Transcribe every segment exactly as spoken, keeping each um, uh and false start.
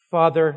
Father,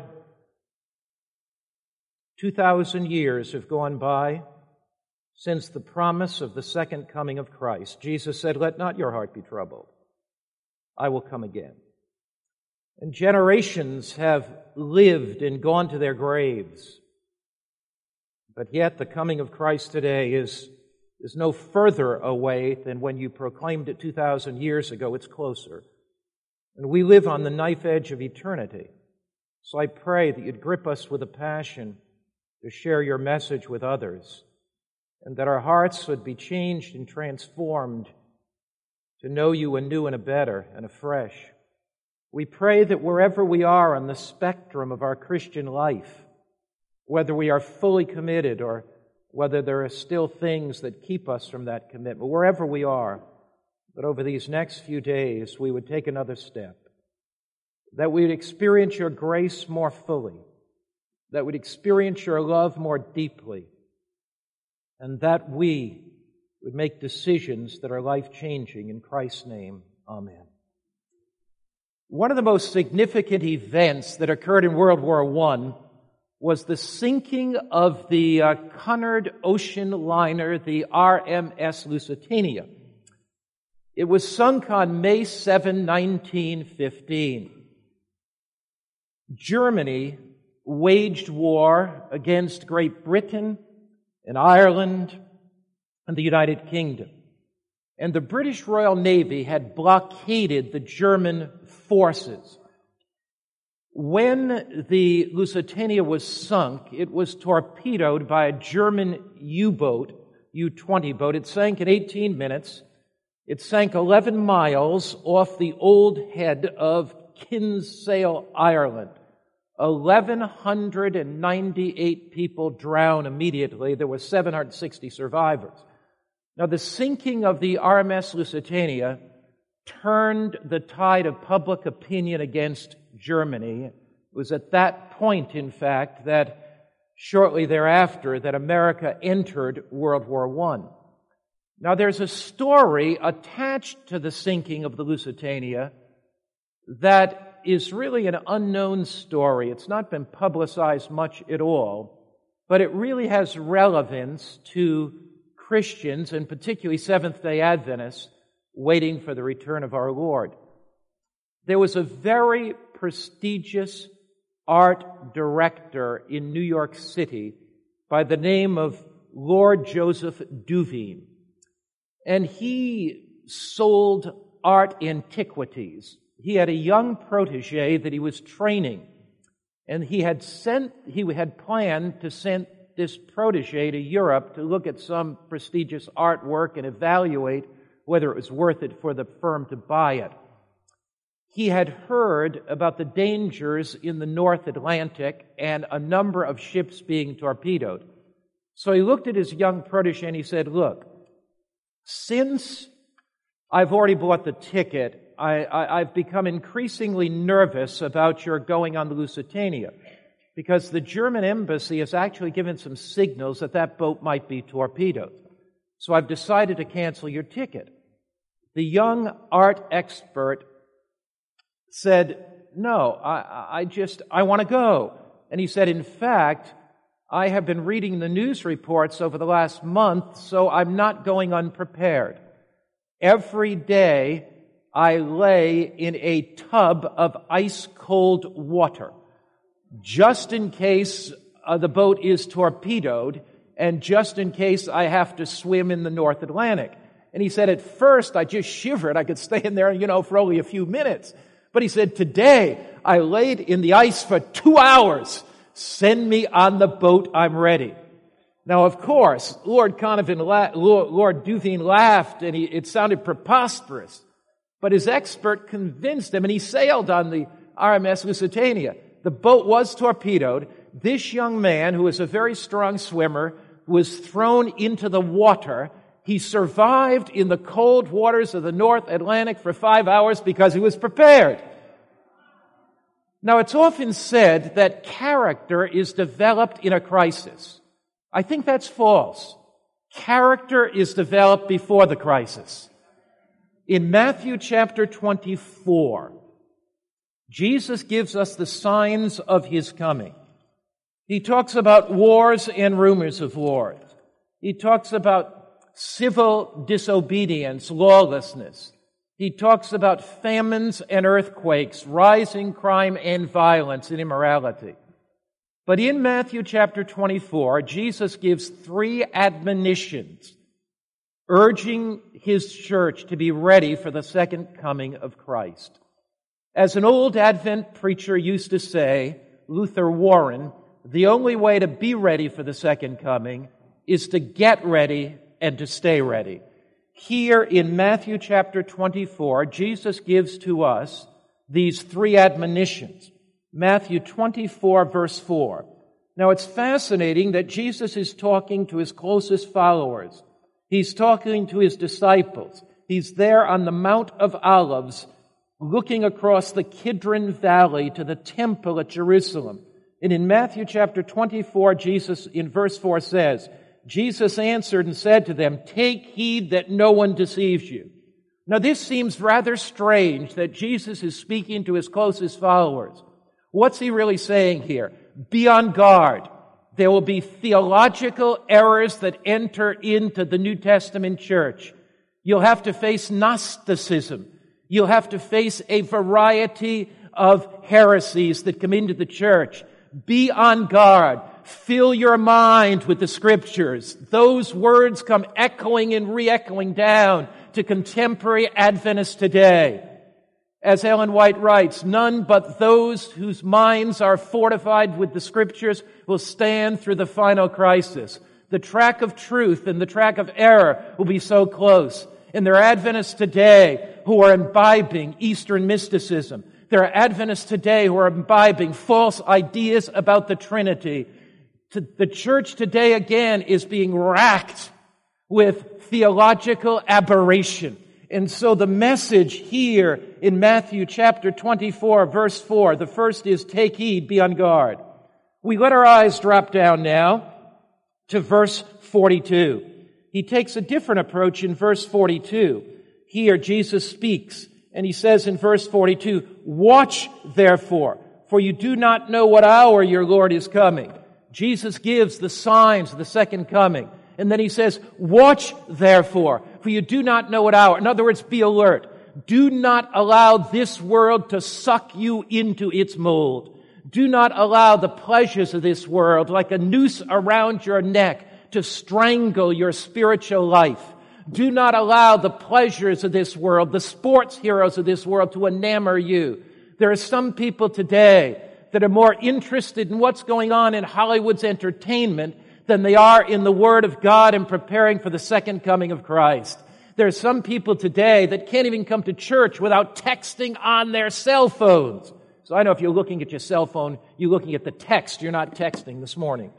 two thousand years have gone by since the promise of the second coming of Christ. Jesus said, "Let not your heart be troubled. I will come again." And generations have lived and gone to their graves. But yet the coming of Christ today is, is no further away than when you proclaimed it two thousand years ago. It's closer. And we live on the knife edge of eternity. So I pray that you'd grip us with a passion to share your message with others, and that our hearts would be changed and transformed to know you anew and a better and afresh. We pray that wherever we are on the spectrum of our Christian life, whether we are fully committed or whether there are still things that keep us from that commitment, wherever we are, that over these next few days we would take another step, that we would experience your grace more fully, that we'd experience your love more deeply, and that we would make decisions that are life-changing. In Christ's name, amen. One of the most significant events that occurred in World War One was the sinking of the uh, Cunard ocean liner, the R M S Lusitania. It was sunk on May seventh, nineteen fifteen. Germany waged war against Great Britain and Ireland and the United Kingdom. And the British Royal Navy had blockaded the German forces. When the Lusitania was sunk, it was torpedoed by a German U-boat, U twenty boat. It sank in eighteen minutes. It sank eleven miles off the old head of Kinsale, Ireland. eleven ninety-eight people drowned immediately. There were seven hundred sixty survivors. Now, the sinking of the R M S Lusitania turned the tide of public opinion against Germany. It was at that point, in fact, that shortly thereafter, that America entered World War One. Now, there's a story attached to the sinking of the Lusitania that is really an unknown story. It's not been publicized much at all, but it really has relevance to Christians, and particularly Seventh-day Adventists, waiting for the return of our Lord. There was a very prestigious art director in New York City by the name of Lord Joseph Duveen, and he sold art antiquities. He had a young protege that he was training, and he had sent, he had planned to send this protege to Europe to look at some prestigious artwork and evaluate whether it was worth it for the firm to buy it. He had heard about the dangers in the North Atlantic and a number of ships being torpedoed. So he looked at his young protege and he said, "Look, since I've already bought the ticket, I, I, I've become increasingly nervous about your going on the Lusitania, because the German embassy has actually given some signals that that boat might be torpedoed. So I've decided to cancel your ticket." The young art expert said, "No, I, I just, I want to go." And he said, "In fact, I have been reading the news reports over the last month, so I'm not going unprepared. Every day, I lay in a tub of ice-cold water, just in case uh, the boat is torpedoed, and just in case I have to swim in the North Atlantic." And he said, "At first, I just shivered. I could stay in there, you know, for only a few minutes. But," he said, "today, I laid in the ice for two hours. Send me on the boat. I'm ready." Now, of course, Lord Conovan, la- Lord Duveen laughed, and he, it sounded preposterous. But his expert convinced him, and he sailed on the R M S Lusitania. The boat was torpedoed. This young man, who was a very strong swimmer, was thrown into the water. He survived in the cold waters of the North Atlantic for five hours because he was prepared. Now, it's often said that character is developed in a crisis. I think that's false. Character is developed before the crisis. In Matthew chapter twenty-four, Jesus gives us the signs of his coming. He talks about wars and rumors of wars. He talks about civil disobedience, lawlessness. He talks about famines and earthquakes, rising crime and violence and immorality. But in Matthew chapter twenty-four, Jesus gives three admonitions urging his church to be ready for the second coming of Christ. As an old Advent preacher used to say, Luther Warren, the only way to be ready for the second coming is to get ready and to stay ready. Here in Matthew chapter twenty-four, Jesus gives to us these three admonitions. Matthew twenty-four, verse four. Now, it's fascinating that Jesus is talking to his closest followers. He's talking to his disciples. He's there on the Mount of Olives, looking across the Kidron Valley to the temple at Jerusalem. And in Matthew chapter twenty-four, Jesus, in verse four, says, Jesus answered and said to them, "Take heed that no one deceives you." Now, this seems rather strange that Jesus is speaking to his closest followers. What's he really saying here? Be on guard. There will be theological errors that enter into the New Testament church. You'll have to face Gnosticism. You'll have to face a variety of heresies that come into the church. Be on guard. Fill your mind with the Scriptures. Those words come echoing and re-echoing down to contemporary Adventists today. As Ellen White writes, none but those whose minds are fortified with the Scriptures will stand through the final crisis. The track of truth and the track of error will be so close. And there are Adventists today who are imbibing Eastern mysticism. There are Adventists today who are imbibing false ideas about the Trinity. The church today, again, is being racked with theological aberration. And so the message here in Matthew chapter twenty-four, verse four, the first is, take heed, be on guard. We let our eyes drop down now to verse forty-two. He takes a different approach in verse forty-two. Here Jesus speaks, and he says in verse forty-two, watch therefore, for you do not know what hour your Lord is coming. Jesus gives the signs of the second coming. And then he says, watch therefore, for you do not know what hour. In other words, be alert. Do not allow this world to suck you into its mold. Do not allow the pleasures of this world, like a noose around your neck, to strangle your spiritual life. Do not allow the pleasures of this world, the sports heroes of this world, to enamor you. There are some people today that are more interested in what's going on in Hollywood's entertainment than they are in the Word of God and preparing for the second coming of Christ. There are some people today that can't even come to church without texting on their cell phones. So I know if you're looking at your cell phone, you're looking at the text, you're not texting this morning.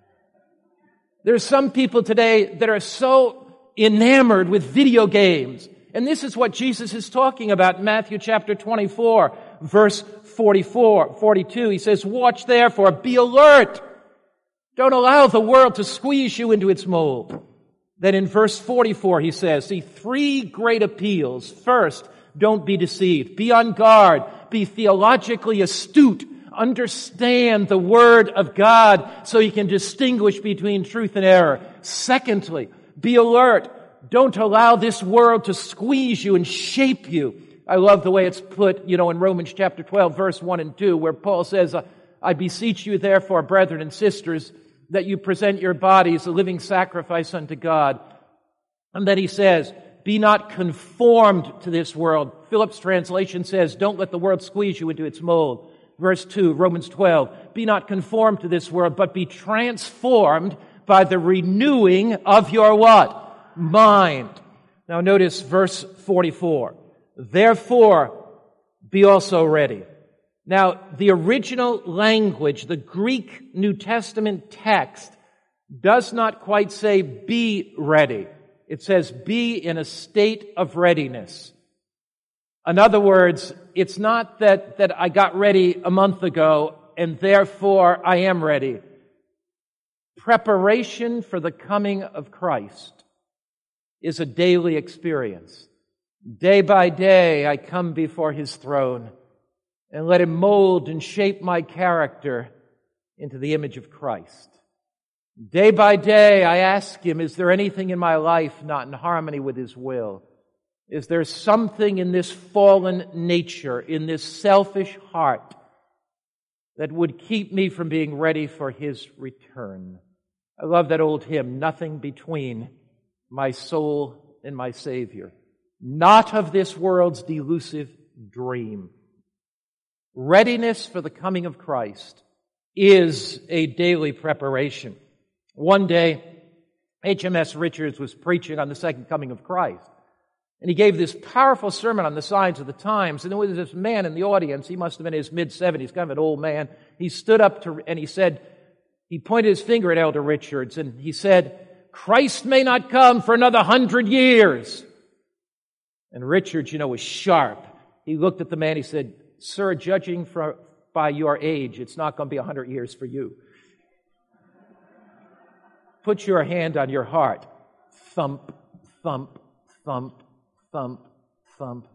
There are some people today that are so enamored with video games. And this is what Jesus is talking about in Matthew chapter twenty-four, verse forty-four, forty-two. He says, watch therefore, be alert. Don't allow the world to squeeze you into its mold. Then in verse forty-four, he says, see, three great appeals. First, don't be deceived. Be on guard. Be theologically astute. Understand the Word of God so you can distinguish between truth and error. Secondly, be alert. Don't allow this world to squeeze you and shape you. I love the way it's put, you know, in Romans chapter twelve, verse one and two, where Paul says, I beseech you therefore, brethren and sisters, that you present your bodies a living sacrifice unto God. And then he says, be not conformed to this world. Phillips' translation says, don't let the world squeeze you into its mold. Verse two, Romans twelve, be not conformed to this world, but be transformed by the renewing of your what? Mind. Now notice verse forty-four. Therefore, be also ready. Now, the original language, the Greek New Testament text, does not quite say be ready. It says be in a state of readiness. In other words, it's not that, that I got ready a month ago and therefore I am ready. Preparation for the coming of Christ is a daily experience. Day by day I come before His throne. and let Him mold and shape my character into the image of Christ. Day by day, I ask Him, is there anything in my life not in harmony with His will? Is there something in this fallen nature, in this selfish heart, that would keep me from being ready for His return? I love that old hymn, nothing between my soul and my Savior. Not of this world's delusive dream. Readiness for the coming of Christ is a daily preparation. One day, H M S Richards was preaching on the second coming of Christ. And he gave this powerful sermon on the signs of the times. And there was this man in the audience. He must have been in his mid-seventies, kind of an old man. He stood up to, and he said, he pointed his finger at Elder Richards, and he said, Christ may not come for another hundred years. And Richards, you know, was sharp. He looked at the man, he said, Sir, judging for, by your age, it's not going to be a hundred years for you. Put your hand on your heart. Thump, thump, thump, thump, thump.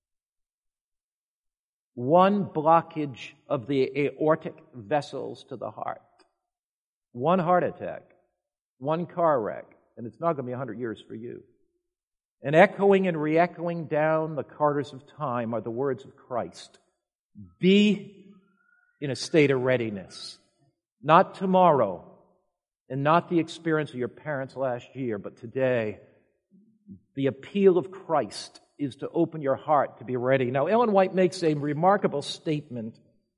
One blockage of the aortic vessels to the heart. One heart attack. One car wreck. And it's not going to be a hundred years for you. And echoing and re-echoing down the corridors of time are the words of Christ. Be in a state of readiness. Not tomorrow, and not the experience of your parents last year, but today. The appeal of Christ is to open your heart to be ready. Now, Ellen White makes a remarkable statement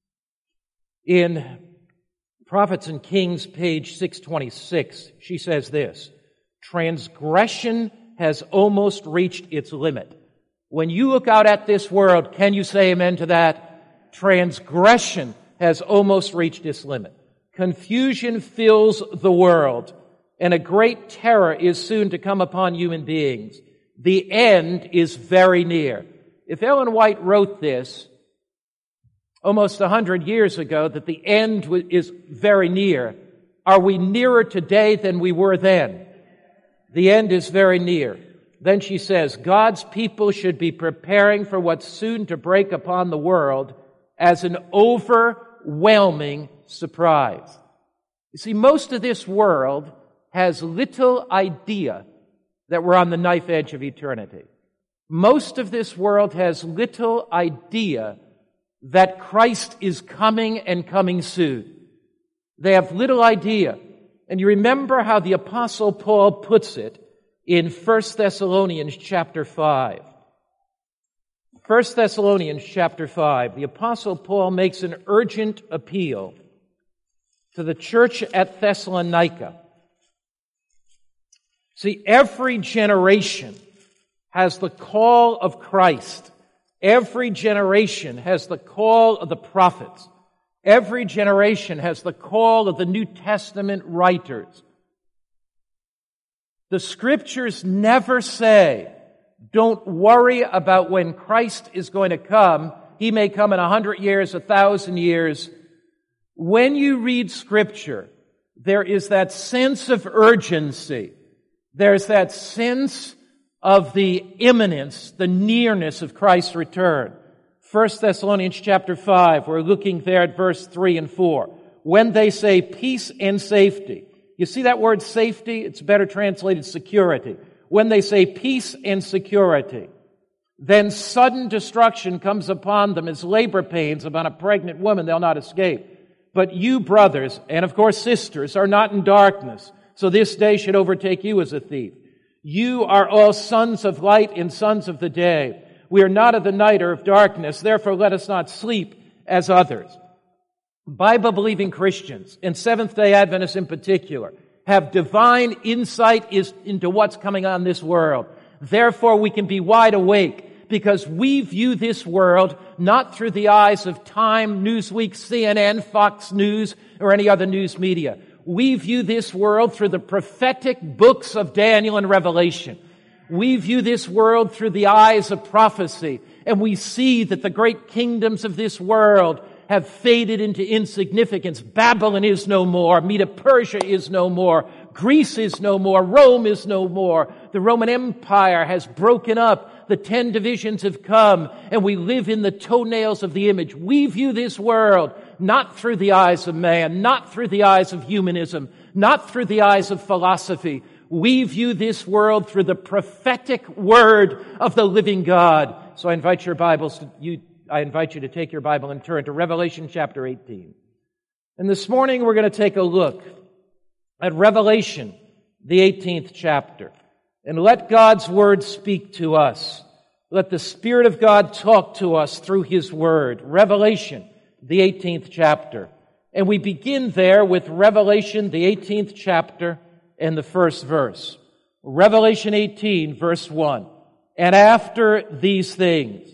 in Prophets and Kings, page six twenty-six. She says this, transgression has almost reached its limit. When you look out at this world, can you say amen to that? Transgression has almost reached its limit. Confusion fills the world, and a great terror is soon to come upon human beings. The end is very near. If Ellen White wrote this almost a hundred years ago, that the end is very near, are we nearer today than we were then? The end is very near. Then she says, God's people should be preparing for what's soon to break upon the world as an overwhelming surprise. You see, most of this world has little idea that we're on the knife edge of eternity. Most of this world has little idea that Christ is coming and coming soon. They have little idea. And you remember how the Apostle Paul puts it in First Thessalonians chapter five. First Thessalonians chapter five, the Apostle Paul makes an urgent appeal to the church at Thessalonica. See, every generation has the call of Christ. Every generation has the call of the prophets. Every generation has the call of the New Testament writers. The Scriptures never say, don't worry about when Christ is going to come. He may come in a hundred years, a thousand years. When you read Scripture, there is that sense of urgency. There's that sense of the imminence, the nearness of Christ's return. First Thessalonians chapter five, we're looking there at verse three and four. When they say peace and safety. You see that word safety? It's better translated security. When they say peace and security, then sudden destruction comes upon them as labor pains upon a pregnant woman. They'll not escape. But you, brothers, and of course sisters, are not in darkness, so this day should overtake you as a thief. You are all sons of light and sons of the day. We are not of the night or of darkness, therefore let us not sleep as others. Bible-believing Christians, and Seventh-day Adventists in particular, have divine insight into what's coming on this world. Therefore, we can be wide awake because we view this world not through the eyes of Time, Newsweek, C N N, Fox News, or any other news media. We view this world through the prophetic books of Daniel and Revelation. We view this world through the eyes of prophecy, and we see that the great kingdoms of this world have faded into insignificance. Babylon is no more. Medo-Persia is no more. Greece is no more. Rome is no more. The Roman Empire has broken up. The ten divisions have come, and we live in the toenails of the image. We view this world not through the eyes of man, not through the eyes of humanism, not through the eyes of philosophy. We view this world through the prophetic word of the living God. So I invite your Bibles to, you, I invite you to take your Bible and turn to Revelation chapter eighteen. And this morning we're going to take a look at Revelation, the eighteenth chapter. And let God's word speak to us. Let the Spirit of God talk to us through His word. Revelation, the eighteenth chapter. And we begin there with Revelation, the eighteenth chapter, and the first verse. Revelation eighteen, verse one. And after these things,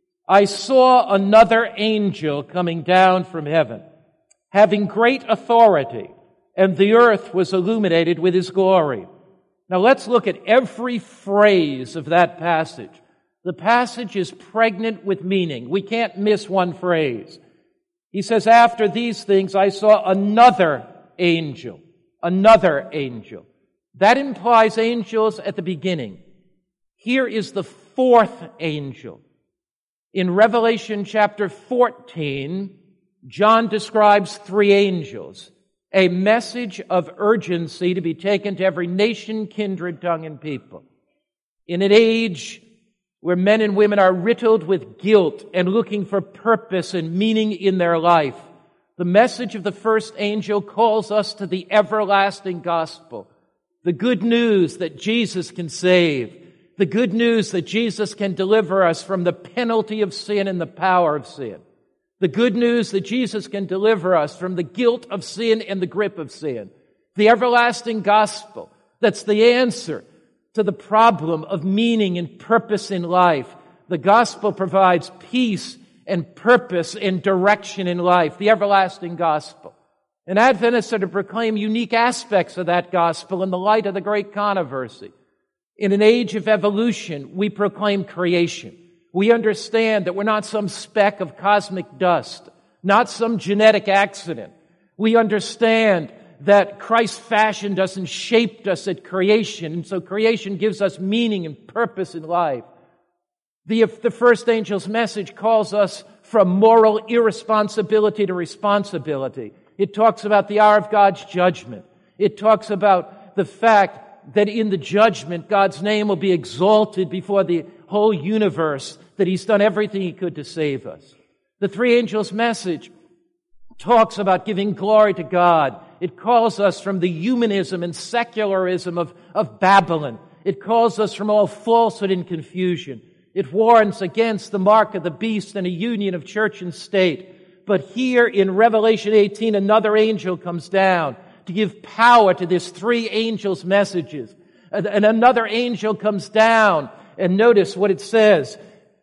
I saw another angel coming down from heaven, having great authority, and the earth was illuminated with his glory. Now let's look at every phrase of that passage. The passage is pregnant with meaning. We can't miss one phrase. He says, after these things, I saw another angel. Another angel. That implies angels at the beginning. Here is the fourth angel. In Revelation chapter fourteen, John describes three angels. A message of urgency to be taken to every nation, kindred, tongue, and people. In an age where men and women are riddled with guilt and looking for purpose and meaning in their life, the message of the first angel calls us to the everlasting gospel. The good news that Jesus can save. The good news that Jesus can deliver us from the penalty of sin and the power of sin. The good news that Jesus can deliver us from the guilt of sin and the grip of sin. The everlasting gospel that's the answer to the problem of meaning and purpose in life. The gospel provides peace and purpose and direction in life. The everlasting gospel. And Adventists are to proclaim unique aspects of that gospel in the light of the great controversy. In an age of evolution, we proclaim creation. We understand that we're not some speck of cosmic dust, not some genetic accident. We understand that Christ fashioned us and shaped us at creation, and so creation gives us meaning and purpose in life. The, the first angel's message calls us from moral irresponsibility to responsibility. It talks about the hour of God's judgment. It talks about the fact that in the judgment, God's name will be exalted before the whole universe, that He's done everything He could to save us. The three angels' message talks about giving glory to God. It calls us from the humanism and secularism of, of Babylon. It calls us from all falsehood and confusion. It warns against the mark of the beast and a union of church and state. But here in Revelation eighteen, another angel comes down to give power to this three angels' messages. And, and another angel comes down, and notice what it says.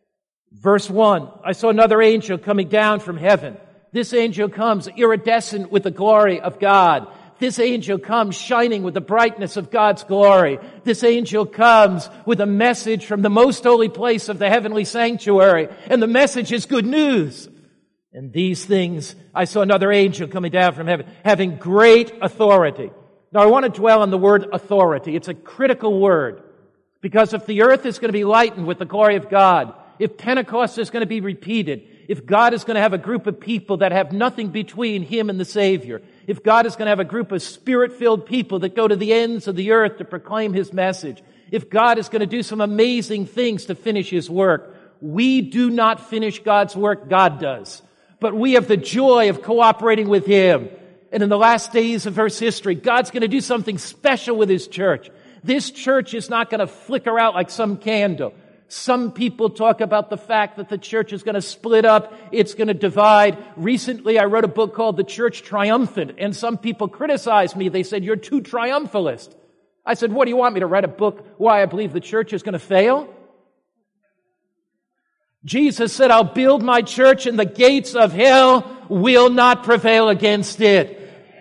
Verse one, I saw another angel coming down from heaven. This angel comes iridescent with the glory of God. This angel comes shining with the brightness of God's glory. This angel comes with a message from the most holy place of the heavenly sanctuary. And the message is good news. And these things, I saw another angel coming down from heaven, having great authority. Now I want to dwell on the word authority. It's a critical word. Because if the earth is going to be lightened with the glory of God, if Pentecost is going to be repeated, if God is going to have a group of people that have nothing between Him and the Savior, if God is going to have a group of Spirit-filled people that go to the ends of the earth to proclaim His message, if God is going to do some amazing things to finish His work, we do not finish God's work, God does. But we have the joy of cooperating with Him. And in the last days of Earth's history, God's going to do something special with His church. This church is not going to flicker out like some candle. Some people talk about the fact that the church is going to split up, it's going to divide. Recently, I wrote a book called The Church Triumphant, and some people criticized me. They said, you're too triumphalist. I said, what do you want me to write a book why I believe the church is going to fail? Jesus said, I'll build my church and the gates of hell will not prevail against it.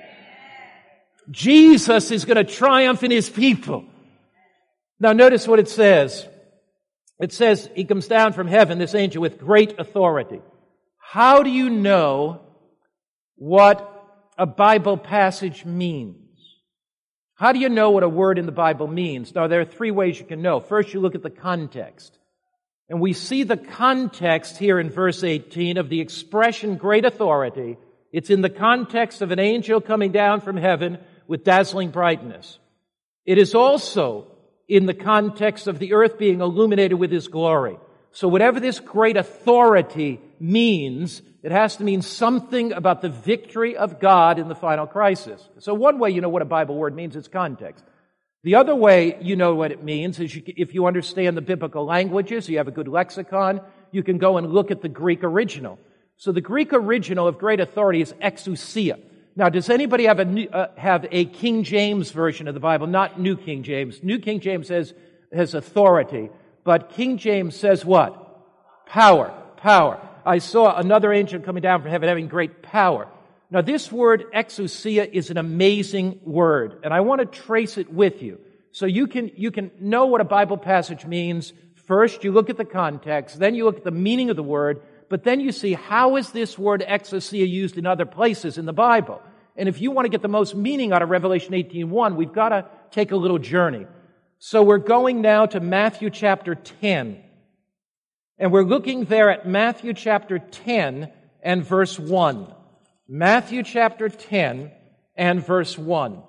Jesus is going to triumph in His people. Now notice what it says. It says He comes down from heaven, this angel, with great authority. How do you know what a Bible passage means? How do you know what a word in the Bible means? Now, there are three ways you can know. First, you look at the context. And we see the context here in verse eighteen of the expression great authority. It's in the context of an angel coming down from heaven with dazzling brightness. It is also in the context of the earth being illuminated with His glory. So whatever this great authority means, it has to mean something about the victory of God in the final crisis. So one way you know what a Bible word means is context. The other way you know what it means is you, if you understand the biblical languages, you have a good lexicon, you can go and look at the Greek original. So the Greek original of great authority is exousia. Now, does anybody have a new, uh, have a King James version of the Bible? Not New King James. New King James has, has authority, but King James says what? Power. Power. I saw another angel coming down from heaven having great power. Now, this word exousia is an amazing word, and I want to trace it with you. So you can, you can know what a Bible passage means. First, you look at the context, then you look at the meaning of the word, but then you see how is this word exousia used in other places in the Bible. And if you want to get the most meaning out of Revelation eighteen one, we've got to take a little journey. So we're going now to Matthew chapter ten. And we're looking there at Matthew chapter ten and verse one. Matthew chapter ten and verse one.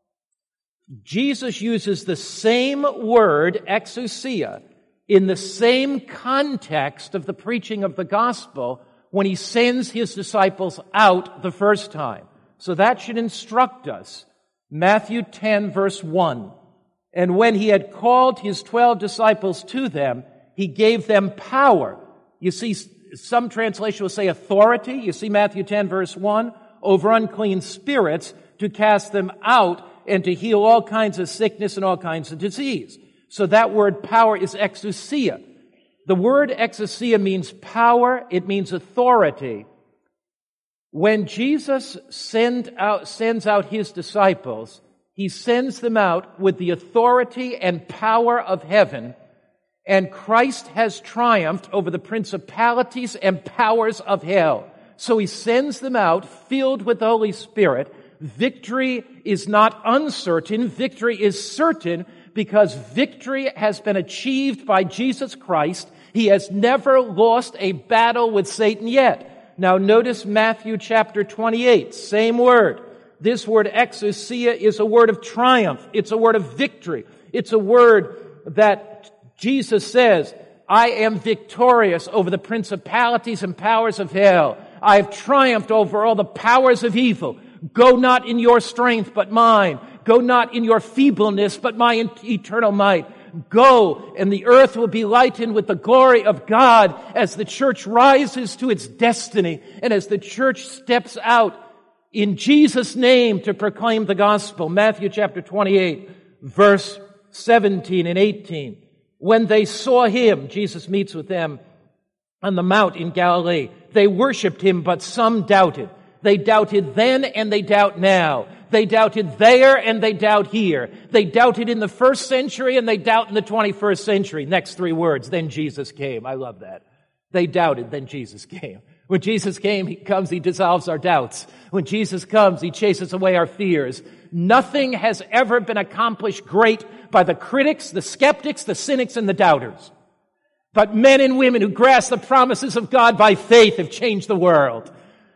Jesus uses the same word, exousia, in the same context of the preaching of the gospel when He sends His disciples out the first time. So that should instruct us. Matthew ten verse one. And when He had called His twelve disciples to them, He gave them power. You see, some translation will say authority. You see Matthew ten verse one, over unclean spirits to cast them out and to heal all kinds of sickness and all kinds of disease. So that word power is exousia. The word exousia means power. It means authority. When Jesus send out, sends out His disciples, He sends them out with the authority and power of heaven. And Christ has triumphed over the principalities and powers of hell. So He sends them out filled with the Holy Spirit. Victory is not uncertain. Victory is certain because victory has been achieved by Jesus Christ. He has never lost a battle with Satan yet. Now notice Matthew chapter twenty-eight, same word. This word exousia is a word of triumph. It's a word of victory. It's a word that Jesus says, I am victorious over the principalities and powers of hell. I have triumphed over all the powers of evil. Go not in your strength, but mine. Go not in your feebleness, but my eternal might. Go, and the earth will be lightened with the glory of God as the church rises to its destiny and as the church steps out in Jesus' name to proclaim the gospel. Matthew chapter twenty-eight, verse seventeen and eighteen. When they saw Him, Jesus meets with them on the mount in Galilee. They worshiped Him, but some doubted. They doubted then and they doubt now. They doubted there and they doubt here. They doubted in the first century and they doubt in the twenty-first century. Next three words, then Jesus came. I love that. They doubted, then Jesus came. When Jesus came, He comes, He dissolves our doubts. When Jesus comes, He chases away our fears. Nothing has ever been accomplished great by the critics, the skeptics, the cynics, and the doubters. But men and women who grasp the promises of God by faith have changed the world.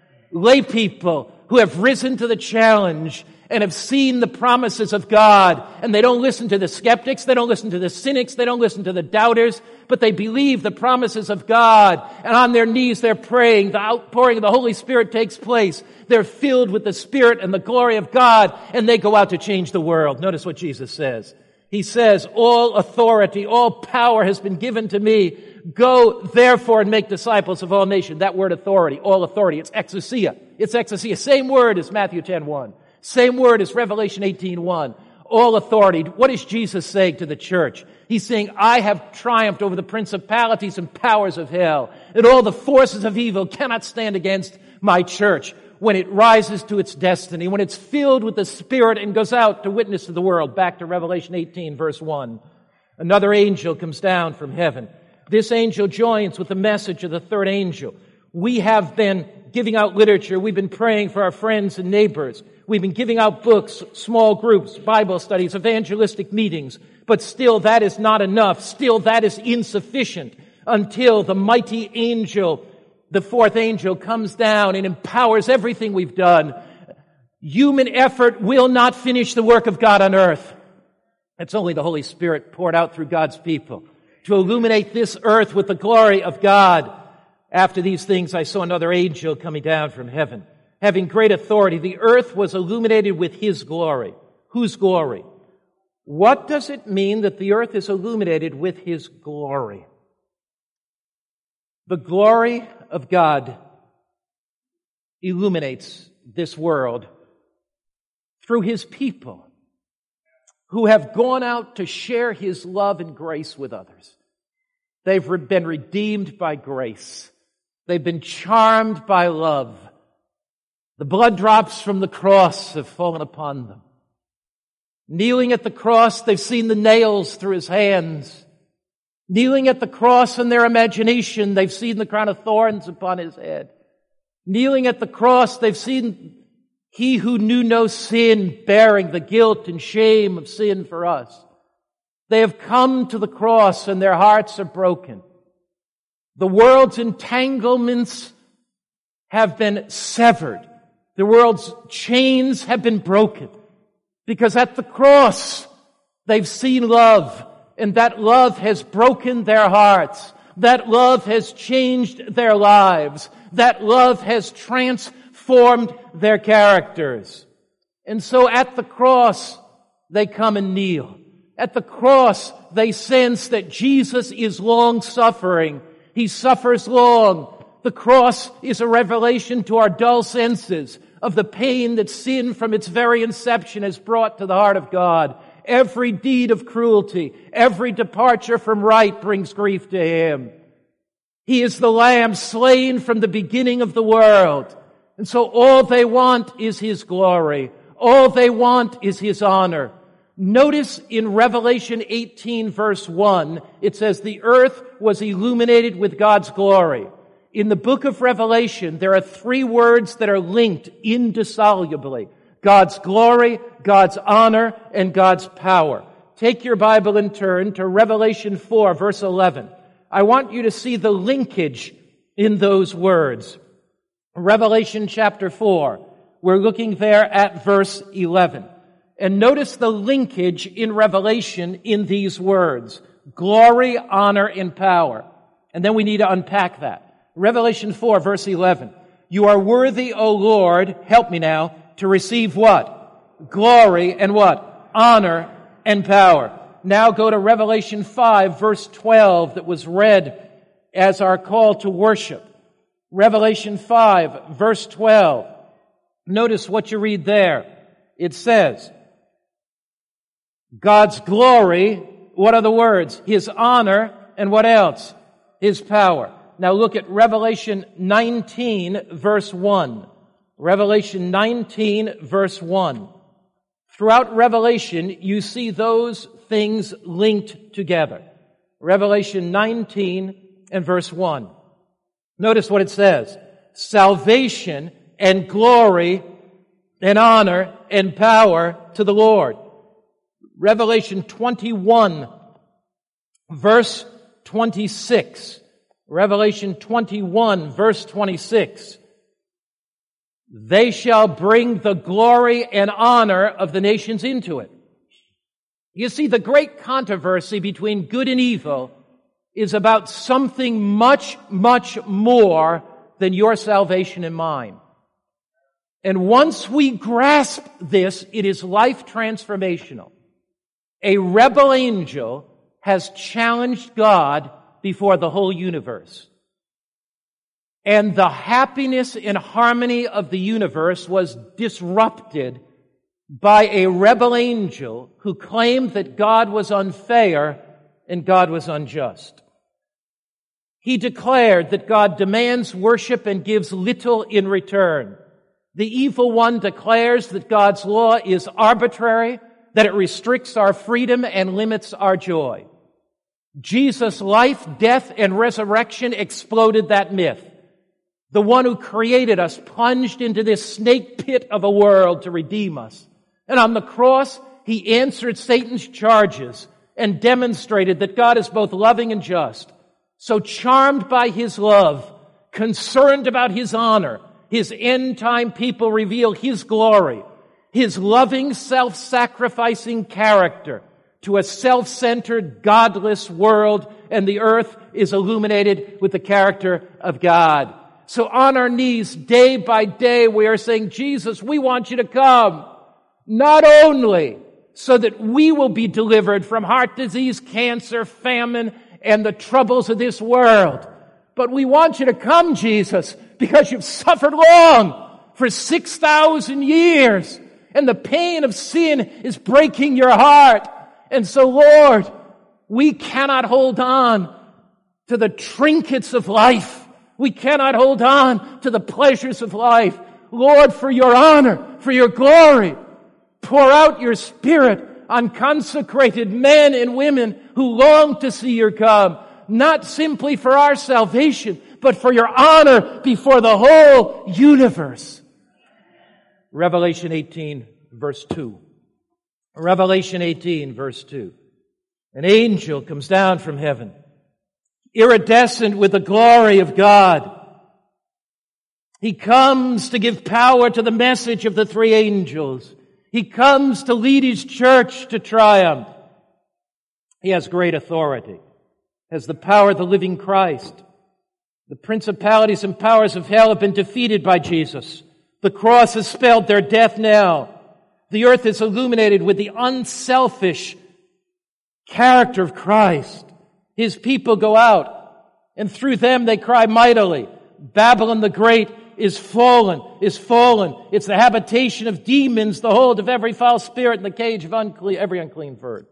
Lay people who have risen to the challenge and have seen the promises of God, and they don't listen to the skeptics, they don't listen to the cynics, they don't listen to the doubters, but they believe the promises of God, and on their knees they're praying. The outpouring of the Holy Spirit takes place. They're filled with the Spirit and the glory of God, and they go out to change the world. Notice what Jesus says. He says, all authority, all power has been given to me. Go, therefore, and make disciples of all nations. That word authority, all authority, it's exousia. It's exousia. Same word as Matthew ten one. Same word as Revelation eighteen one. All authority. What is Jesus saying to the church? He's saying, I have triumphed over the principalities and powers of hell, and all the forces of evil cannot stand against my church when it rises to its destiny, when it's filled with the Spirit and goes out to witness to the world. Back to Revelation eighteen, verse one. Another angel comes down from heaven. This angel joins with the message of the third angel. We have been giving out literature. We've been praying for our friends and neighbors. We've been giving out books, small groups, Bible studies, evangelistic meetings. But still, that is not enough. Still, that is insufficient until the mighty angel, the fourth angel, comes down and empowers everything we've done. Human effort will not finish the work of God on earth. It's only the Holy Spirit poured out through God's people to illuminate this earth with the glory of God. After these things, I saw another angel coming down from heaven, having great authority. The earth was illuminated with his glory. Whose glory? What does it mean that the earth is illuminated with his glory? The glory of God illuminates this world through his people who have gone out to share his love and grace with others. They've been redeemed by grace. They've been charmed by love. The blood drops from the cross have fallen upon them. Kneeling at the cross, they've seen the nails through his hands. Kneeling at the cross in their imagination, they've seen the crown of thorns upon his head. Kneeling at the cross, they've seen he who knew no sin bearing the guilt and shame of sin for us. They have come to the cross and their hearts are broken. The world's entanglements have been severed. The world's chains have been broken. Because at the cross, they've seen love, and that love has broken their hearts. That love has changed their lives. That love has transformed their characters. And so at the cross, they come and kneel. At the cross, they sense that Jesus is long-suffering. He suffers long. The cross is a revelation to our dull senses of the pain that sin from its very inception has brought to the heart of God. Every deed of cruelty, every departure from right brings grief to him. He is the Lamb slain from the beginning of the world. And so all they want is his glory. All they want is his honor. Notice in Revelation eighteen verse one, it says the earth was illuminated with God's glory. In the book of Revelation, there are three words that are linked indissolubly. God's glory, God's honor, and God's power. Take your Bible and turn to Revelation four, verse eleven. I want you to see the linkage in those words. Revelation chapter four. We're looking there at verse eleven. And notice the linkage in Revelation in these words. Glory, honor, and power. And then we need to unpack that. Revelation four, verse eleven. You are worthy, O Lord, help me now, to receive what? Glory and what? Honor and power. Now go to Revelation five, verse twelve, that was read as our call to worship. Revelation five, verse twelve. Notice what you read there. It says, God's glory, what are the words? His honor, and what else? His power. Now look at Revelation nineteen, verse one. Revelation nineteen, verse one. Throughout Revelation, you see those things linked together. Revelation nineteen and verse one. Notice what it says. Salvation and glory and honor and power to the Lord. Revelation twenty-one, verse twenty-six. Revelation twenty-one, verse twenty-six. They shall bring the glory and honor of the nations into it. You see, the great controversy between good and evil is about something much, much more than your salvation and mine. And once we grasp this, it is life transformational. A rebel angel has challenged God before the whole universe. And the happiness and harmony of the universe was disrupted by a rebel angel who claimed that God was unfair and God was unjust. He declared that God demands worship and gives little in return. The evil one declares that God's law is arbitrary, that it restricts our freedom and limits our joy. Jesus' life, death, and resurrection exploded that myth. The one who created us plunged into this snake pit of a world to redeem us. And on the cross, He answered Satan's charges and demonstrated that God is both loving and just. So charmed by His love, concerned about His honor, His end-time people reveal His glory, His loving, self-sacrificing character to a self-centered, godless world, and the earth is illuminated with the character of God. So on our knees, day by day, we are saying, Jesus, we want you to come. Not only so that we will be delivered from heart disease, cancer, famine, and the troubles of this world, but we want you to come, Jesus, because you've suffered long for six thousand years, and the pain of sin is breaking your heart. And so, Lord, we cannot hold on to the trinkets of life. We cannot hold on to the pleasures of life. Lord, for your honor, for your glory, pour out your Spirit on consecrated men and women who long to see your come, not simply for our salvation, but for your honor before the whole universe. Revelation eighteen, verse two. Revelation eighteen, verse two. An angel comes down from heaven, iridescent with the glory of God. He comes to give power to the message of the three angels. He comes to lead His church to triumph. He has great authority, has the power of the living Christ. The principalities and powers of hell have been defeated by Jesus. The cross has spelled their death now. The earth is illuminated with the unselfish character of Christ. His people go out, and through them they cry mightily, Babylon the Great is fallen, is fallen. It's the habitation of demons, the hold of every foul spirit, and the cage of unclean, every unclean bird.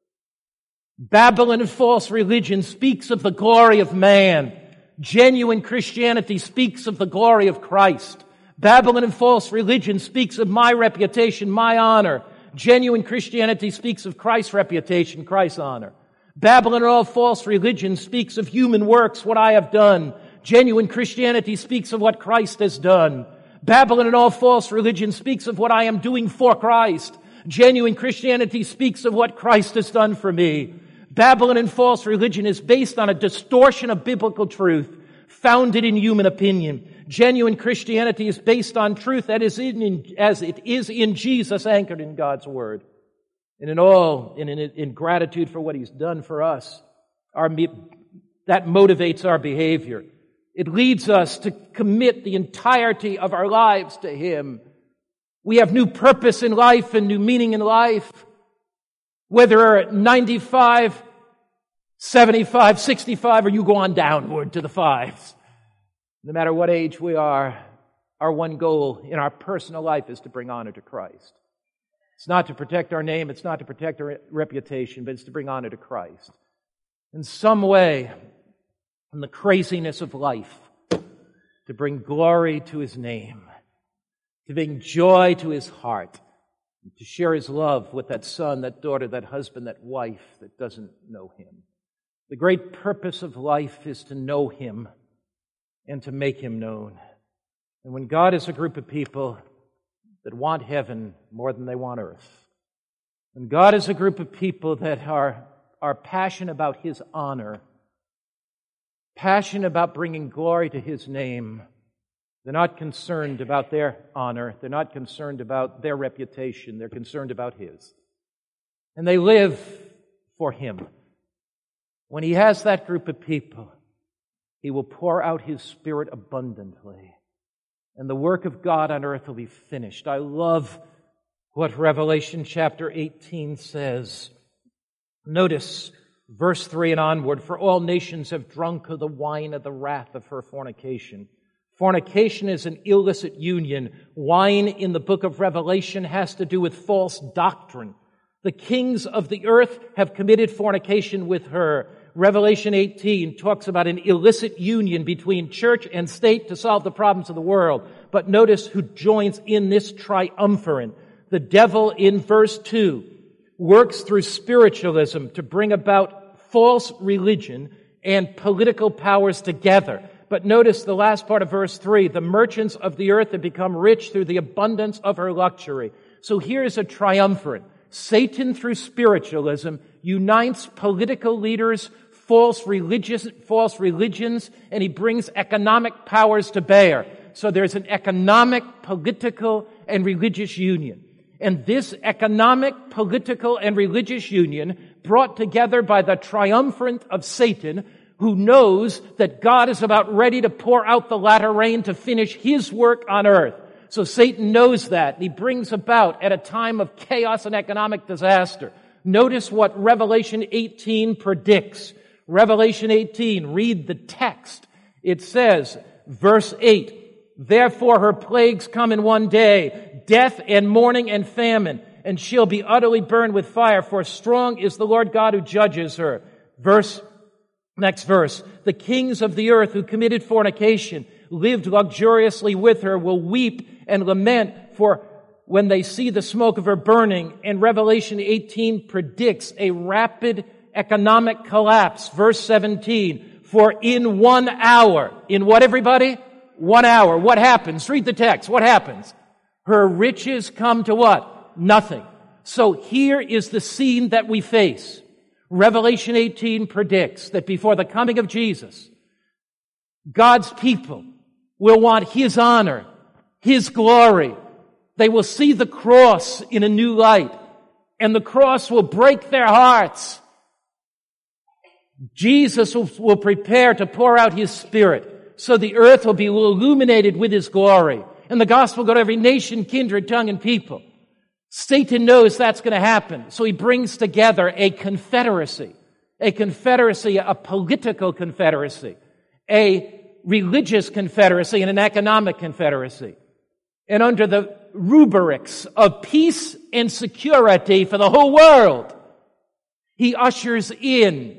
Babylon and false religion speaks of the glory of man. Genuine Christianity speaks of the glory of Christ. Babylon and false religion speaks of my reputation, my honor. Genuine Christianity speaks of Christ's reputation, Christ's honor. Babylon and all false religion speaks of human works, what I have done. Genuine Christianity speaks of what Christ has done. Babylon and all false religion speaks of what I am doing for Christ. Genuine Christianity speaks of what Christ has done for me. Babylon and false religion is based on a distortion of biblical truth, founded in human opinion. Genuine Christianity is based on truth that is in, as it is in Jesus, anchored in God's Word. And in all, in, in, in gratitude for what He's done for us, our, that motivates our behavior. It leads us to commit the entirety of our lives to Him. We have new purpose in life and new meaning in life. Whether we're at ninety-five, seventy-five, sixty-five, or you go on downward to the fives. No matter what age we are, our one goal in our personal life is to bring honor to Christ. It's not to protect our name, it's not to protect our reputation, but it's to bring honor to Christ. In some way, in the craziness of life, to bring glory to His name, to bring joy to His heart, to share His love with that son, that daughter, that husband, that wife that doesn't know Him. The great purpose of life is to know Him and to make Him known. And when God is a group of people that want heaven more than they want earth, when God is a group of people that are, are passionate about His honor, passionate about bringing glory to His name, they're not concerned about their honor. They're not concerned about their reputation. They're concerned about His. And they live for Him. When He has that group of people, He will pour out His Spirit abundantly. And the work of God on earth will be finished. I love what Revelation chapter eighteen says. Notice verse three and onward. For all nations have drunk of the wine of the wrath of her fornication. Fornication is an illicit union. Wine in the book of Revelation has to do with false doctrine. The kings of the earth have committed fornication with her. Revelation eighteen talks about an illicit union between church and state to solve the problems of the world. But notice who joins in this triumvirate. The devil in verse two works through spiritualism to bring about false religion and political powers together. But notice the last part of verse three, the merchants of the earth have become rich through the abundance of her luxury. So here's a triumvirate. Satan, through spiritualism, unites political leaders, false religious, false religions, and he brings economic powers to bear. So there's an economic, political, and religious union. And this economic, political, and religious union, brought together by the triumvirate of Satan, who knows that God is about ready to pour out the latter rain to finish his work on earth. So Satan knows that. He brings about at a time of chaos and economic disaster. Notice what Revelation eighteen predicts. Revelation eighteen, read the text. It says, verse eight, therefore her plagues come in one day, death and mourning and famine, and she'll be utterly burned with fire, for strong is the Lord God who judges her. Verse, next verse, the kings of the earth who committed fornication, lived luxuriously with her, will weep and lament for when they see the smoke of her burning. And Revelation eighteen predicts a rapid economic collapse. Verse seventeen, for in one hour, in what everybody? One hour. What happens? Read the text. What happens? Her riches come to what? Nothing. So here is the scene that we face. Revelation eighteen predicts that before the coming of Jesus, God's people will want His honor, His glory. They will see the cross in a new light, and the cross will break their hearts. Jesus will, will prepare to pour out His Spirit, so the earth will be illuminated with His glory, and the gospel will go to every nation, kindred, tongue, and people. Satan knows that's going to happen, so he brings together a confederacy, a confederacy, a political confederacy, a religious confederacy, and an economic confederacy. And under the rubrics of peace and security for the whole world, he ushers in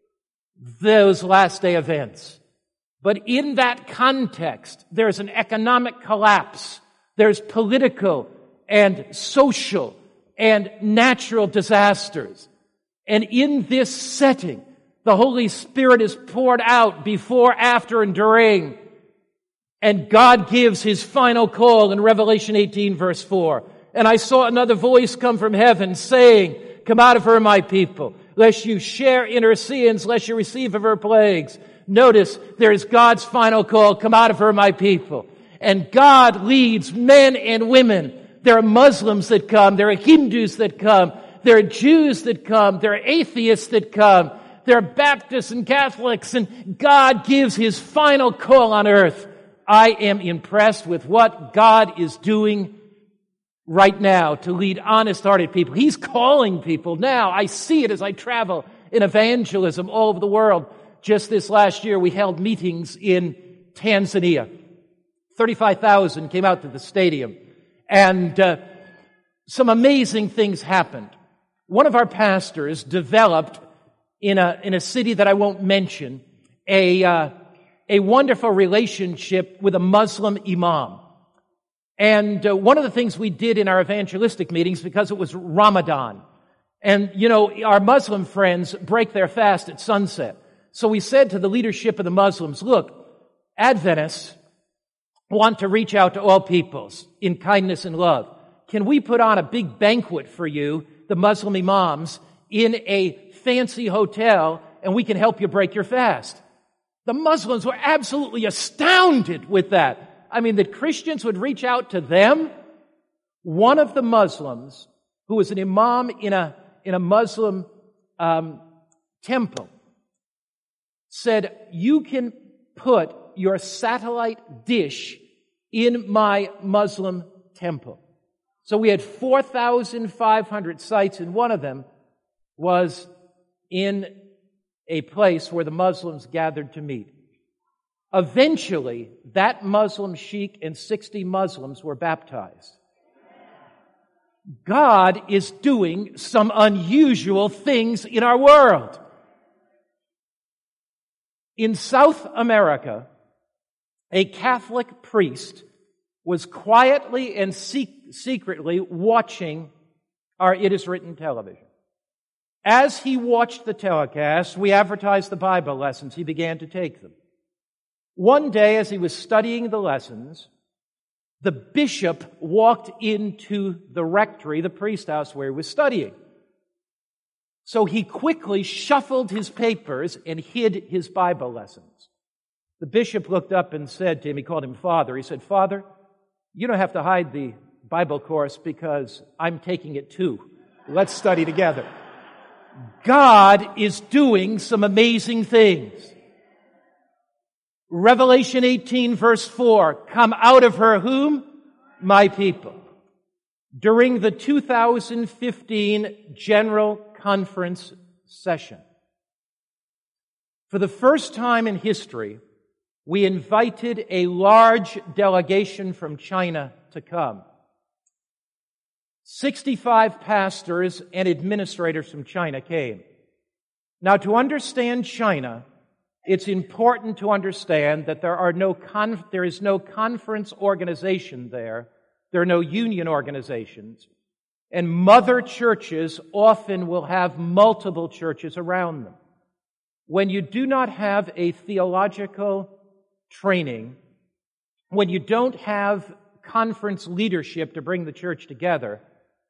those last day events. But in that context, there's an economic collapse. There's political and social and natural disasters. And in this setting, the Holy Spirit is poured out before, after, and during. And God gives His final call in Revelation eighteen, verse four. And I saw another voice come from heaven saying, come out of her, my people, lest you share in her sins, lest you receive of her plagues. Notice, there is God's final call, come out of her, my people. And God leads men and women. There are Muslims that come. There are Hindus that come. There are Jews that come. There are atheists that come. There are Baptists and Catholics. And God gives His final call on earth. I am impressed with what God is doing right now to lead honest-hearted people. He's calling people now. I see it as I travel in evangelism all over the world. Just this last year, we held meetings in Tanzania. thirty-five thousand came out to the stadium. And uh, some amazing things happened. One of our pastors developed in a in a city that I won't mention a uh, a wonderful relationship with a Muslim imam. And uh, one of the things we did in our evangelistic meetings, because it was Ramadan, and you know our Muslim friends break their fast at sunset. So we said to the leadership of the Muslims, look, Adventists want to reach out to all peoples in kindness and love. Can we put on a big banquet for you, the Muslim imams, in a fancy hotel, and we can help you break your fast? The Muslims were absolutely astounded with that. I mean, that Christians would reach out to them. One of the Muslims, who was an imam in a, in a Muslim um, temple, said, you can put your satellite dish in my Muslim temple. So we had four thousand five hundred sites, and one of them was in a place where the Muslims gathered to meet. Eventually, that Muslim sheikh and sixty Muslims were baptized. God is doing some unusual things in our world. In South America, a Catholic priest was quietly and se- secretly watching our It Is Written television. As he watched the telecast, we advertised the Bible lessons. He began to take them. One day, as he was studying the lessons, the bishop walked into the rectory, the priest house where he was studying. So he quickly shuffled his papers and hid his Bible lessons. The bishop looked up and said to him, he called him Father, he said, "Father, you don't have to hide the Bible course because I'm taking it too. Let's study together." God is doing some amazing things. Revelation eighteen verse four, "Come out of her whom? My people." During the two thousand fifteen General Conference session, for the first time in history, we invited a large delegation from China to come. sixty-five pastors and administrators from China came. Now, to understand China, it's important to understand that there are no con- there is no conference organization there. There are no union organizations. And mother churches often will have multiple churches around them. When you do not have a theological training, when you don't have conference leadership to bring the church together,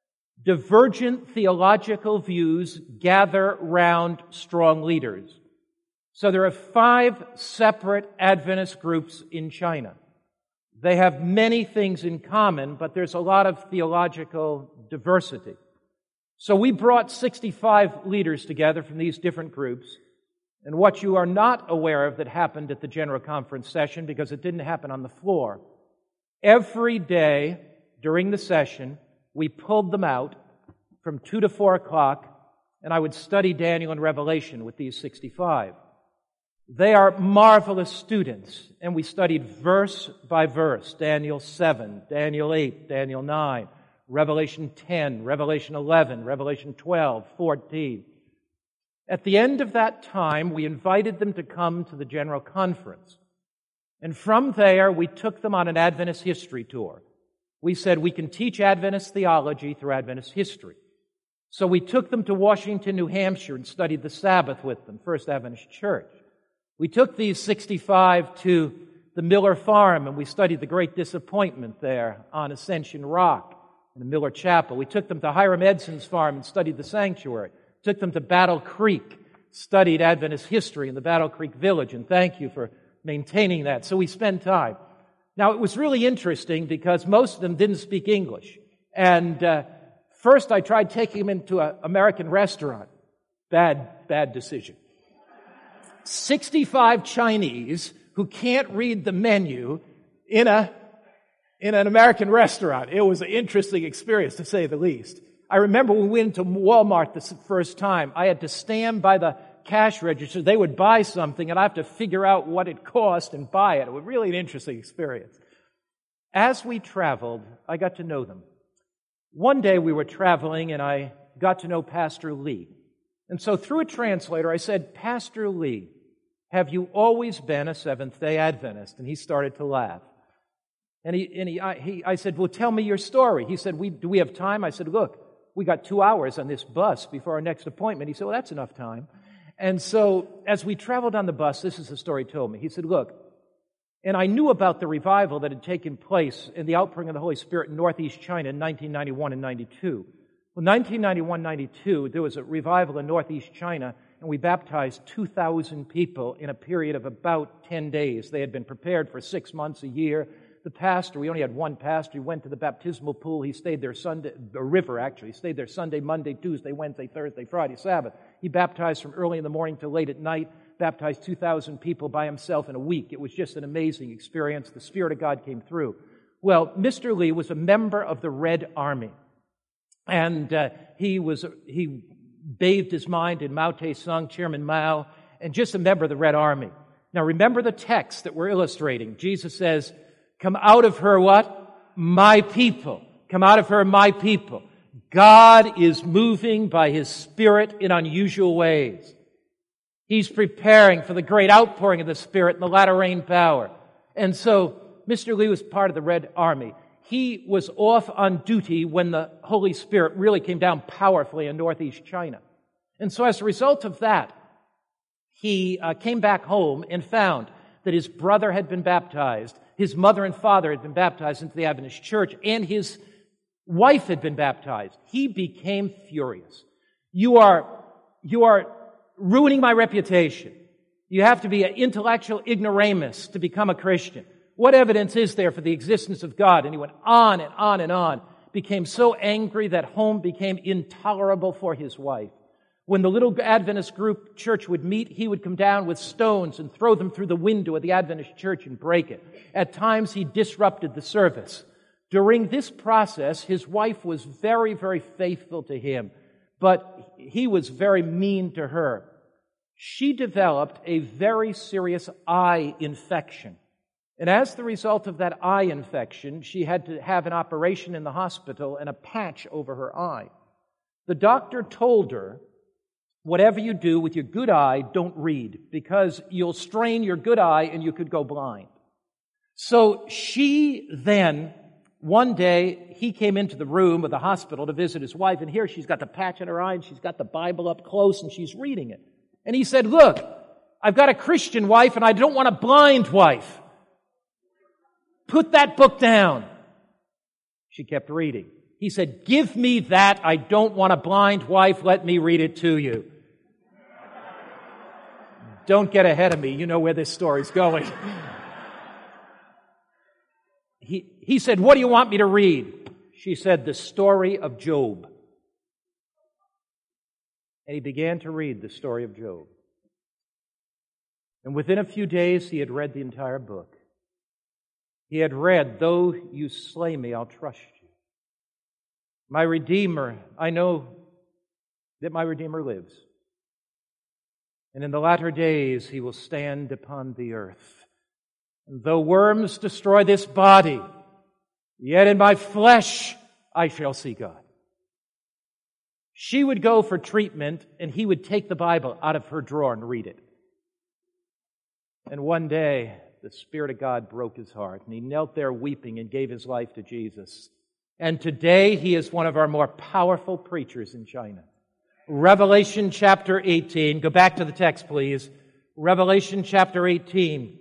divergent theological views gather round strong leaders. So there are five separate Adventist groups in China. They have many things in common, but there's a lot of theological diversity. So we brought sixty-five leaders together from these different groups. And what you are not aware of that happened at the General Conference session, because it didn't happen on the floor, every day during the session, we pulled them out from two to four o'clock, and I would study Daniel and Revelation with these sixty-five. They are marvelous students, and we studied verse by verse, Daniel seven, Daniel eight, Daniel nine, Revelation ten, Revelation eleven, Revelation twelve, fourteen. At the end of that time, we invited them to come to the General Conference. And from there, we took them on an Adventist history tour. We said we can teach Adventist theology through Adventist history. So we took them to Washington, New Hampshire, and studied the Sabbath with them, First Adventist Church. We took these sixty-five to the Miller Farm, and we studied the Great Disappointment there on Ascension Rock in the Miller Chapel. We took them to Hiram Edson's farm and studied the sanctuary. Took them to Battle Creek, studied Adventist history in the Battle Creek Village, and thank you for maintaining that. So we spent time. Now, it was really interesting because most of them didn't speak English. And uh, first I tried taking them into an American restaurant. Bad, bad decision. sixty-five Chinese who can't read the menu in a in an American restaurant. It was an interesting experience, to say the least. I remember when we went into Walmart the first time, I had to stand by the cash register. They would buy something, and I have to figure out what it cost and buy it. It was really an interesting experience. As we traveled, I got to know them. One day we were traveling, and I got to know Pastor Lee. And so through a translator, I said, "Pastor Lee, have you always been a Seventh-day Adventist?" And he started to laugh. And he, and he, I, he, I said, "Well, tell me your story." He said, we, do we have time? I said, "Look, we got two hours on this bus before our next appointment." He said, "Well, that's enough time." And so as we traveled on the bus, this is the story he told me. He said, "Look, and I knew about the revival that had taken place in the outpouring of the Holy Spirit in Northeast China in nineteen ninety-one and ninety-two. Well, nineteen ninety-one ninety-two, there was a revival in Northeast China, and we baptized two thousand people in a period of about ten days. They had been prepared for six months, a year. The pastor, we only had one pastor, he went to the baptismal pool. He stayed there Sunday, the river actually. He stayed there Sunday, Monday, Tuesday, Wednesday, Thursday, Friday, Sabbath. He baptized from early in the morning to late at night, baptized two thousand people by himself in a week. It was just an amazing experience. The Spirit of God came through. Well, Mister Lee was a member of the Red Army. And uh, he was he bathed his mind in Mao Tse-tung, Chairman Mao, and just a member of the Red Army. Now remember the text that we're illustrating. Jesus says, "Come out of her," what? "My people." Come out of her, my people. God is moving by His Spirit in unusual ways. He's preparing for the great outpouring of the Spirit in the latter rain power. And so Mister Lee was part of the Red Army. He was off on duty when the Holy Spirit really came down powerfully in Northeast China. And so as a result of that, he uh, came back home and found that his brother had been baptized, his mother and father had been baptized into the Adventist church, and his wife had been baptized. He became furious. You are, you are ruining my reputation. You have to be an intellectual ignoramus to become a Christian. What evidence is there for the existence of God? And he went on and on and on, became so angry that home became intolerable for his wife. When the little Adventist group church would meet, he would come down with stones and throw them through the window of the Adventist church and break it. At times, he disrupted the service. During this process, his wife was very, very faithful to him, but he was very mean to her. She developed a very serious eye infection. And as the result of that eye infection, she had to have an operation in the hospital and a patch over her eye. The doctor told her, whatever you do with your good eye, don't read, because you'll strain your good eye and you could go blind. So she then, one day, he came into the room of the hospital to visit his wife, and here she's got the patch in her eye, and she's got the Bible up close, and she's reading it. And he said, look, I've got a Christian wife, and I don't want a blind wife. Put that book down. She kept reading. He said, give me that. I don't want a blind wife. Let me read it to you. Don't get ahead of me. You know where this story's going. He, he said, what do you want me to read? She said, the story of Job. And he began to read the story of Job. And within a few days, he had read the entire book. He had read, though you slay me, I'll trust you. My Redeemer, I know that my Redeemer lives. And in the latter days, he will stand upon the earth. And though worms destroy this body, yet in my flesh I shall see God. She would go for treatment, and he would take the Bible out of her drawer and read it. And one day, the Spirit of God broke his heart, and he knelt there weeping and gave his life to Jesus. And today, he is one of our more powerful preachers in China. Revelation chapter eighteen. Go back to the text, please. Revelation chapter eighteen.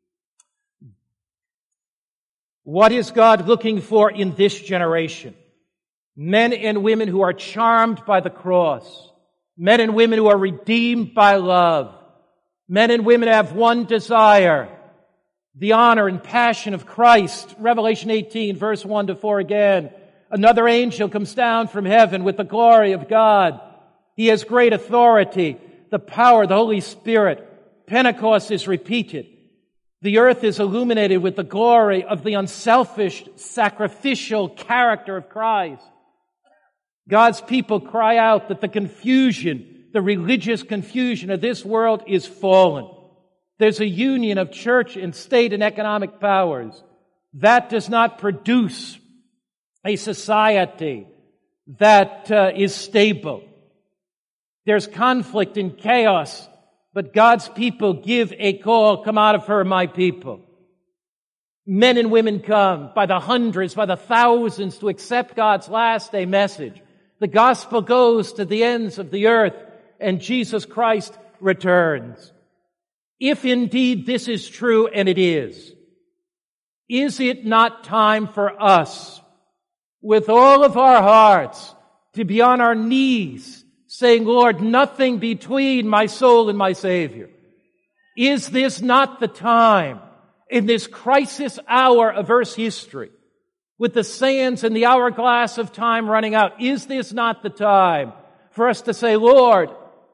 What is God looking for in this generation? Men and women who are charmed by the cross. Men and women who are redeemed by love. Men and women who have one desire: the honor and passion of Christ. Revelation eighteen, verse one to four again. Another angel comes down from heaven with the glory of God. He has great authority, the power of the Holy Spirit. Pentecost is repeated. The earth is illuminated with the glory of the unselfish, sacrificial character of Christ. God's people cry out that the confusion, the religious confusion of this world is fallen. There's a union of church and state and economic powers. That does not produce a society that uh, is stable. There's conflict and chaos, but God's people give a call, come out of her, my people. Men and women come by the hundreds, by the thousands to accept God's last day message. The gospel goes to the ends of the earth, and Jesus Christ returns. If indeed this is true, and it is, is it not time for us, with all of our hearts, to be on our knees, saying, Lord, nothing between my soul and my Savior? Is this not the time, in this crisis hour of Earth's history, with the sands and the hourglass of time running out, is this not the time for us to say, Lord,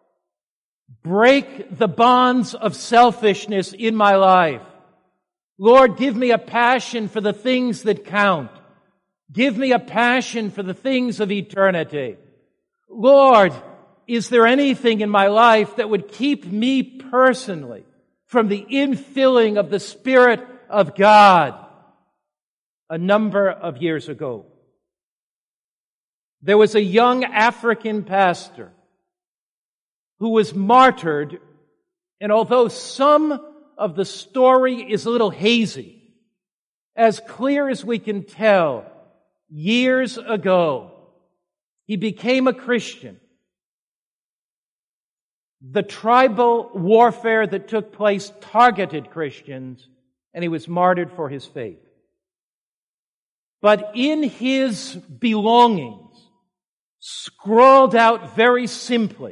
break the bonds of selfishness in my life. Lord, give me a passion for the things that count. Give me a passion for the things of eternity. Lord, is there anything in my life that would keep me personally from the infilling of the Spirit of God? A number of years ago, there was a young African pastor who was martyred, and although some of the story is a little hazy, as clear as we can tell, years ago, he became a Christian. The tribal warfare that took place targeted Christians, and he was martyred for his faith. But in his belongings, scrawled out very simply,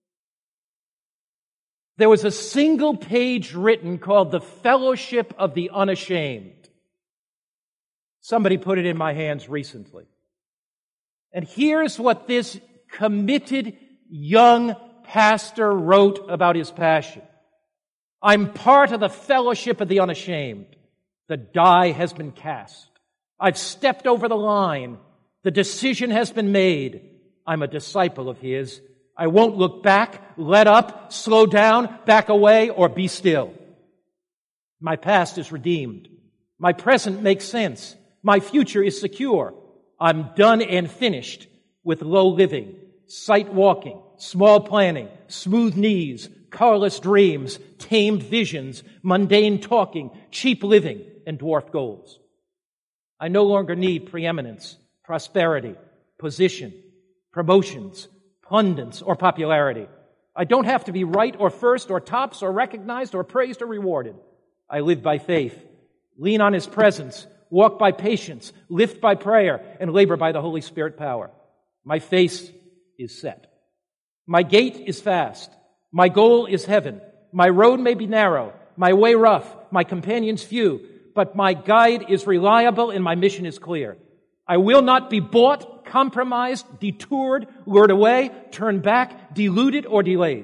there was a single page written called the Fellowship of the Unashamed. Somebody put it in my hands recently. And here's what this committed young pastor wrote about his passion. I'm part of the Fellowship of the Unashamed. The die has been cast. I've stepped over the line. The decision has been made. I'm a disciple of his. I won't look back, let up, slow down, back away, or be still. My past is redeemed. My present makes sense. My future is secure. I'm done and finished with low living, sight walking, small planning, smooth knees, colorless dreams, tamed visions, mundane talking, cheap living, and dwarfed goals. I no longer need preeminence, prosperity, position, promotions, pundits, or popularity. I don't have to be right or first or tops or recognized or praised or rewarded. I live by faith, lean on His presence, walk by patience, lift by prayer, and labor by the Holy Spirit power. My face is set. My gait is fast. My goal is heaven. My road may be narrow, my way rough, my companions few, but my guide is reliable and my mission is clear. I will not be bought, compromised, detoured, lured away, turned back, deluded, or delayed.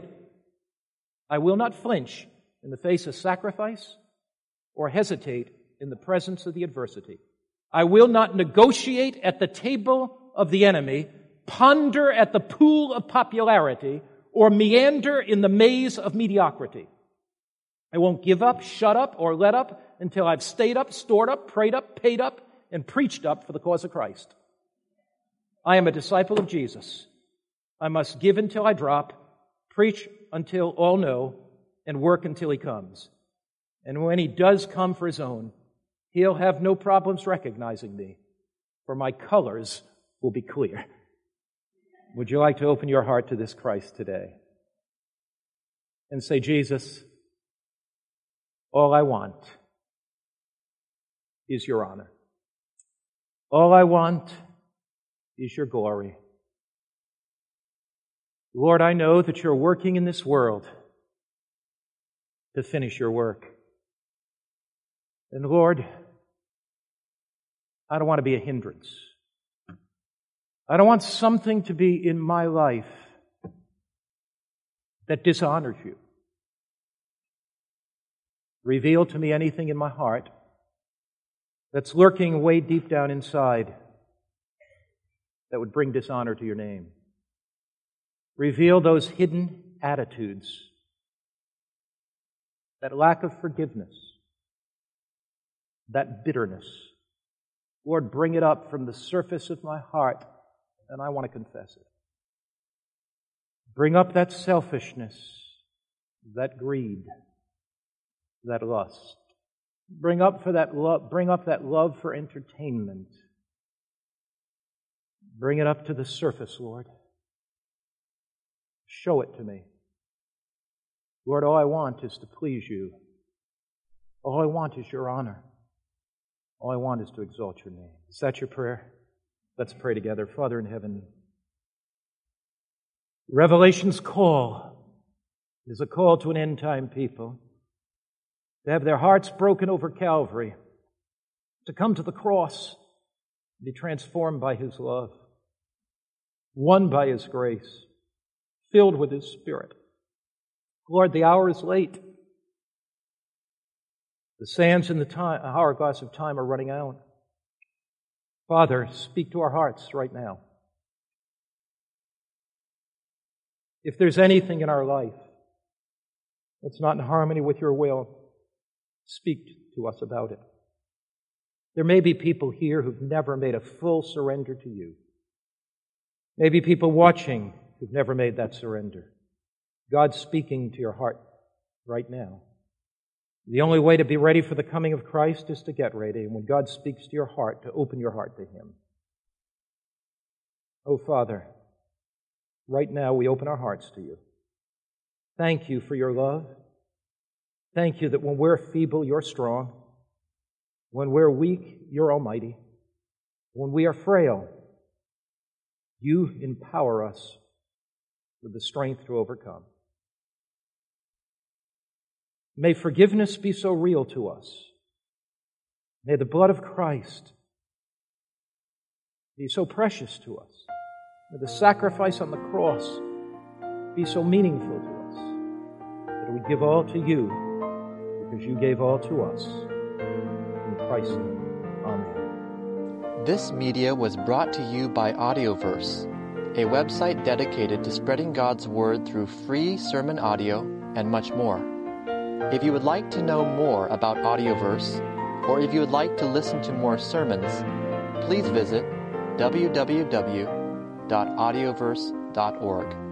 I will not flinch in the face of sacrifice or hesitate in the presence of the adversity. I will not negotiate at the table of the enemy, ponder at the pool of popularity, or meander in the maze of mediocrity. I won't give up, shut up, or let up until I've stayed up, stored up, prayed up, paid up, and preached up for the cause of Christ. I am a disciple of Jesus. I must give until I drop, preach until all know, and work until He comes. And when He does come for His own, He'll have no problems recognizing me, for my colors will be clear. Would you like to open your heart to this Christ today and say, Jesus, all I want is your honor. All I want is your glory. Lord, I know that you're working in this world to finish your work. And Lord, I don't want to be a hindrance. I don't want something to be in my life that dishonors you. Reveal to me anything in my heart that's lurking way deep down inside that would bring dishonor to your name. Reveal those hidden attitudes, that lack of forgiveness, that bitterness. Lord, bring it up from the surface of my heart, and I want to confess it. Bring up that selfishness, that greed, that lust. Bring up for that love, bring up that love for entertainment. Bring it up to the surface, Lord. Show it to me. Lord, all I want is to please you. All I want is your honor. All I want is to exalt your name. Is that your prayer? Let's pray together. Father in heaven, Revelation's call is a call to an end-time people to have their hearts broken over Calvary, to come to the cross, be transformed by His love, won by His grace, filled with His Spirit. Lord, the hour is late. The sands in the time, hourglass of time are running out. Father, speak to our hearts right now. If there's anything in our life that's not in harmony with your will, speak to us about it. There may be people here who've never made a full surrender to you. Maybe people watching who've never made that surrender. God's speaking to your heart right now. The only way to be ready for the coming of Christ is to get ready, and when God speaks to your heart, to open your heart to Him. Oh, Father, right now we open our hearts to you. Thank you for your love. Thank you that when we're feeble, you're strong. When we're weak, you're almighty. When we are frail, you empower us with the strength to overcome. May forgiveness be so real to us. May the blood of Christ be so precious to us. May the sacrifice on the cross be so meaningful to us that we give all to you because you gave all to us. In Christ's name, amen. This media was brought to you by Audioverse, a website dedicated to spreading God's Word through free sermon audio and much more. If you would like to know more about Audioverse, or if you would like to listen to more sermons, please visit w w w dot audioverse dot org.